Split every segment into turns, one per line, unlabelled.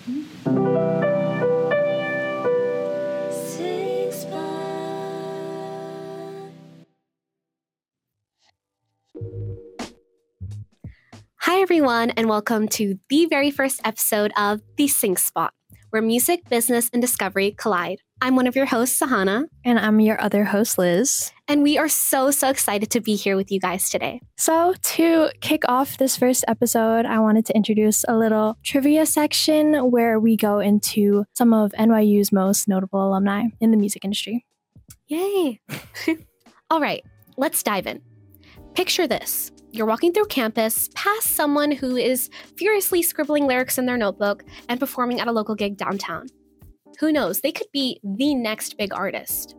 Hi, everyone, and welcome to the very first episode of The Sync Spot, where music, business, and discovery collide. I'm one of your hosts, Sahana.
And I'm your other host, Liz.
And we are so excited to be here with you guys today.
So to kick off this first episode, I wanted to introduce a little trivia section where we go into some of NYU's most notable alumni in the music industry.
Yay! All right, let's dive in. Picture this. You're walking through campus past someone who is furiously scribbling lyrics in their notebook and performing at a local gig downtown. Who knows, they could be the next big artist.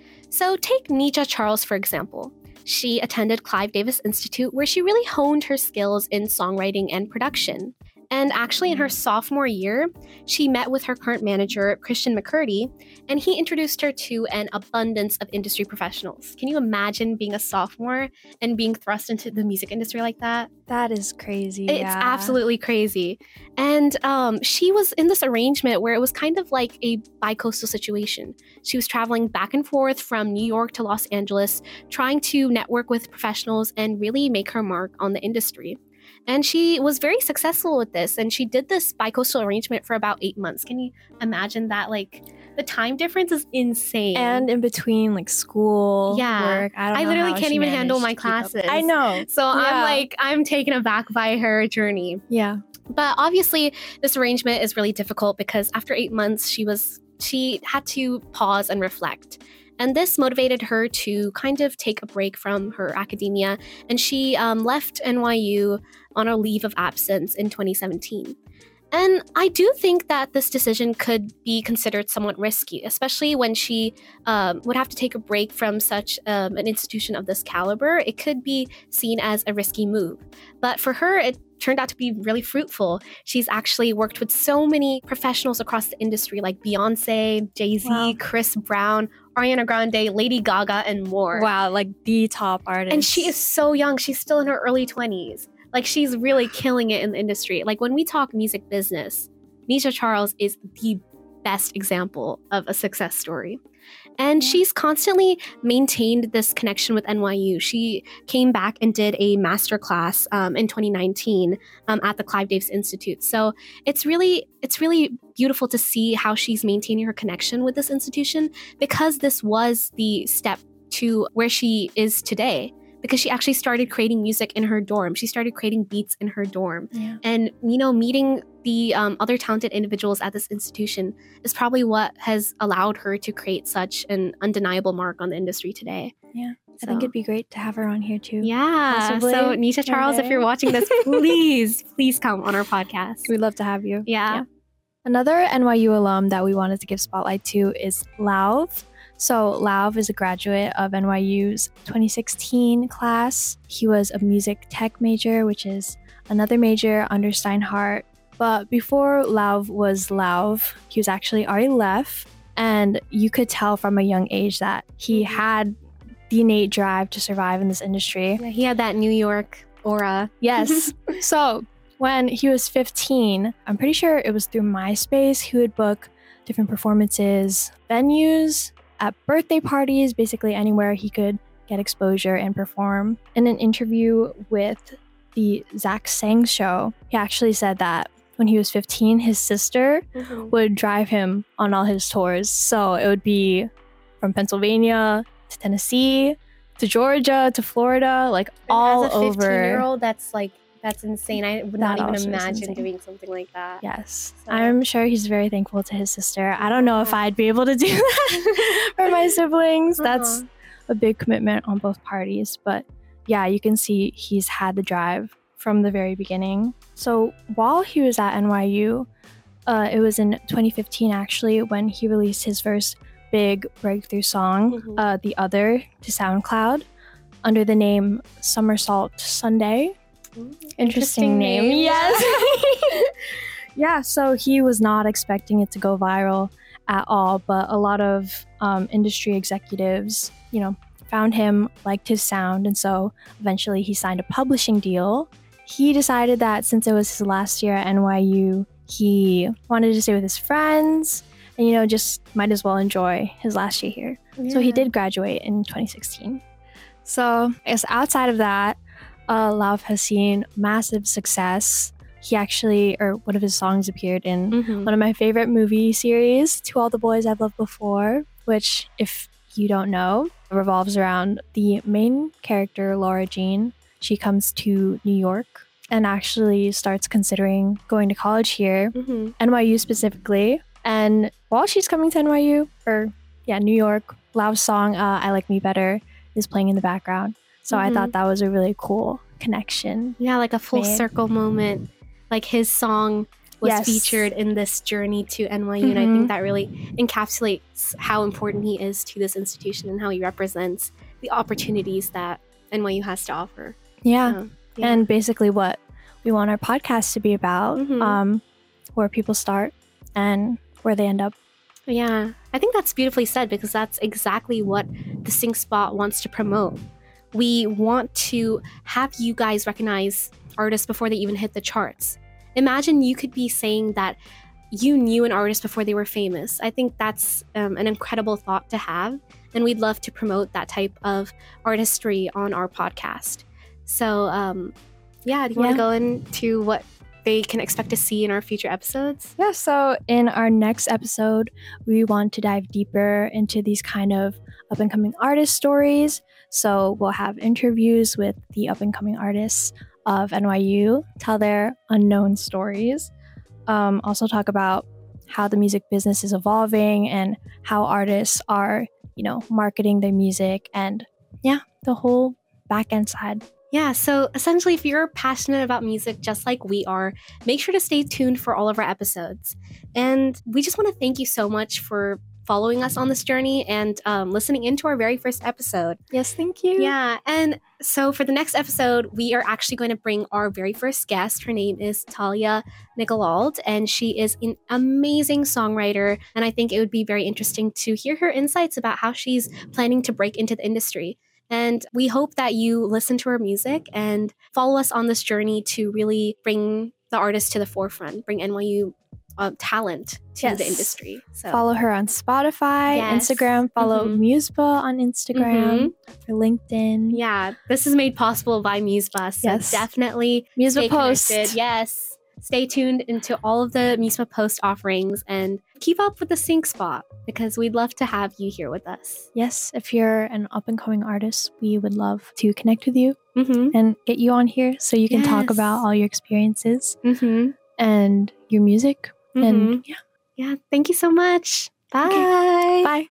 So take Nisha Charles, for example. She attended Clive Davis Institute, where she really honed her skills in songwriting and production. And actually, in her sophomore year, she met with her current manager, Christian McCurdy, and he introduced her to an abundance of industry professionals. Can you imagine being a sophomore and being thrust into the music industry like that?
That is crazy.
It's absolutely crazy. And she was in this arrangement where it was kind of like a bi-coastal situation. She was traveling back and forth from New York to Los Angeles, trying to network with professionals and really make her mark on the industry. And she was very successful with this. And she did this bi-coastal arrangement for about 8 months. Can you imagine that? Like, the time difference is insane.
And in between, like, school, work.
I literally can't even handle my classes.
I know.
So I'm taken aback by her journey.
Yeah.
But obviously, this arrangement is really difficult because after 8 months, she had to pause and reflect. And this motivated her to kind of take a break from her academia. And she left NYU on a leave of absence in 2017. And I do think that this decision could be considered somewhat risky, especially when she would have to take a break from such an institution of this caliber. It could be seen as a risky move. But for her, it turned out to be really fruitful. She's actually worked with so many professionals across the industry like Beyonce, Jay-Z, Chris Brown, Ariana Grande, Lady Gaga, and more.
Wow, like the top artist.
And she is so young. She's still in her early 20s. Like, she's really killing it in the industry. Like, when we talk music business, Nisha Charles is the best example of a success story. And she's constantly maintained this connection with NYU. She came back and did a masterclass in 2019 at the Clive Davis Institute. So it's really beautiful to see how she's maintaining her connection with this institution, because this was the step to where she is today. Because she actually started creating music in her dorm. She started creating beats in her dorm. Yeah. And, meeting the other talented individuals at this institution is probably what has allowed her to create such an undeniable mark on the industry today.
Yeah. I think it'd be great to have her on here too.
Yeah. Possibly. So Nisha Charles, if you're watching this, please come on our podcast.
We'd love to have you.
Yeah.
Another NYU alum that we wanted to give spotlight to is Lauv. So Lauv is a graduate of NYU's 2016 class. He was a music tech major, which is another major under Steinhardt. But before Lauv was Lauv, he was actually Ari Left. And you could tell from a young age that he had the innate drive to survive in this industry.
Yeah, he had that New York aura.
Yes. So when he was 15, I'm pretty sure it was through MySpace, he would book different performances, venues, at birthday parties, basically anywhere he could get exposure and perform. In an interview with the Zach Sang show, he actually said that when he was 15, his sister would drive him on all his tours. So it would be from Pennsylvania to Tennessee to Georgia to Florida, like all over.
As a 15-year-old, that's insane. I would not even imagine doing something like that.
Yes. So. I'm sure he's very thankful to his sister. I don't know if I'd be able to do that for my siblings. That's a big commitment on both parties. But yeah, you can see he's had the drive from the very beginning. So while he was at NYU, it was in 2015 actually when he released his first big breakthrough song, The Other, to SoundCloud under the name Somersault Sunday. Interesting name. Yes. Yeah, so he was not expecting it to go viral at all, but a lot of industry executives, found him, liked his sound, and so eventually he signed a publishing deal. He decided that since it was his last year at NYU, he wanted to stay with his friends and, just might as well enjoy his last year here. So he did graduate in 2016. So I guess outside of that, Lauv has seen massive success. He actually, or one of his songs appeared in one of my favorite movie series, To All the Boys I've Loved Before, which, if you don't know, revolves around the main character, Laura Jean. She comes to New York and actually starts considering going to college here, NYU specifically. And while she's coming to NYU, New York, Lauv's song, I Like Me Better, is playing in the background. So I thought that was a really cool connection.
Yeah, like a full circle moment. Like his song was featured in this journey to NYU. And I think that really encapsulates how important he is to this institution and how he represents the opportunities that NYU has to offer.
Yeah. And basically what we want our podcast to be about, where people start and where they end up.
Yeah, I think that's beautifully said, because that's exactly what the Sync Spot wants to promote. We want to have you guys recognize artists before they even hit the charts. Imagine you could be saying that you knew an artist before they were famous. I think that's an incredible thought to have, and we'd love to promote that type of artistry on our podcast. So, do you want to go into what they can expect to see in our future episodes?
Yeah, so in our next episode, we want to dive deeper into these kind of up-and-coming artist stories. So we'll have interviews with the up-and-coming artists of NYU, tell their unknown stories. Also talk about how the music business is evolving and how artists are, marketing their music and the whole back-end side.
Yeah, so essentially, if you're passionate about music just like we are, make sure to stay tuned for all of our episodes. And we just want to thank you so much for following us on this journey and listening into our very first episode.
Yes, thank you.
Yeah, and so for the next episode, we are actually going to bring our very first guest. Her name is Talia Nicolald, and she is an amazing songwriter. And I think it would be very interesting to hear her insights about how she's planning to break into the industry. And we hope that you listen to her music and follow us on this journey to really bring the artist to the forefront, bring NYU talent to the industry. So
follow her on Spotify, Instagram, follow Musepa on Instagram, or LinkedIn.
Yeah, this is made possible by Musepa. So definitely
Musepa Post.
Yes. Stay tuned into all of the Musepa Post offerings and keep up with the Sync Spot, because we'd love to have you here with us.
Yes, if you're an up-and-coming artist, we would love to connect with you and get you on here so you can talk about all your experiences and your music. And
yeah, thank you so much. Bye.
Okay. Bye.